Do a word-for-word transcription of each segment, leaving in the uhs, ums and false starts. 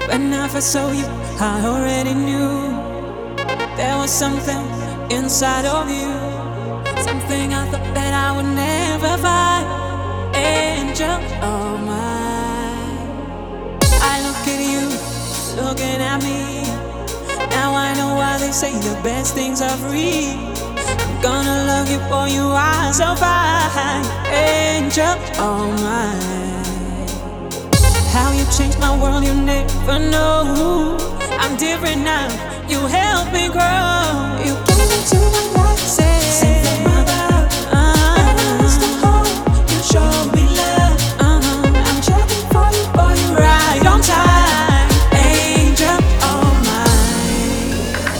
When I first saw you, I already knew there was something inside of you, something I thought that I would never find. Angel of mine, I look at you, looking at me. Now I know why they say the best things are free. I'm gonna love you, boy, you are so fine. Angel of mine, how you changed my world, you never know. I'm different now, you help me grow. You came into my life, say, sing from my love. Uh-huh. And I used to hold, you showed me love. Uh-huh. I'm checking for you, boy, you right on time. Angel of mine.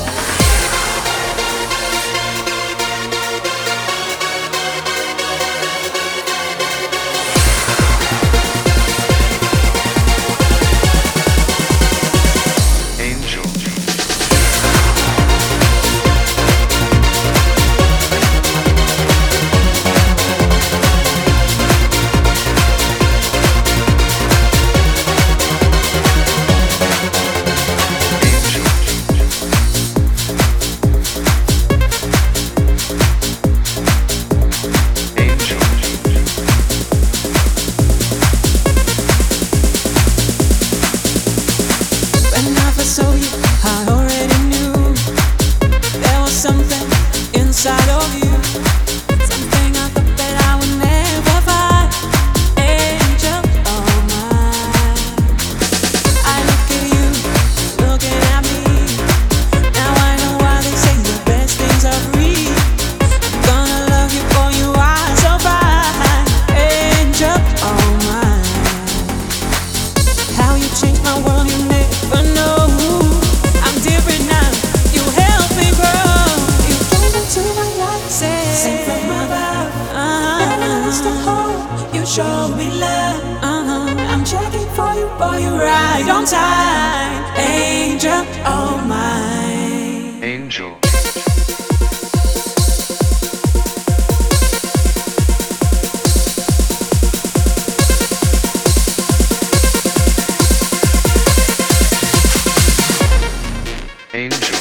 Angel. So you, I already knew there was something inside of you, something I thought that I would never find. Angel of mine, I look at you, looking at me. Now I know why they say the best things are free. I'm gonna love you, boy, you are so fine. Angel of mine, how you changed my world, you never know. Show me love, uh-huh. I'm checking for you, boy, you're right on time. Angel of mine. Angel. Angel.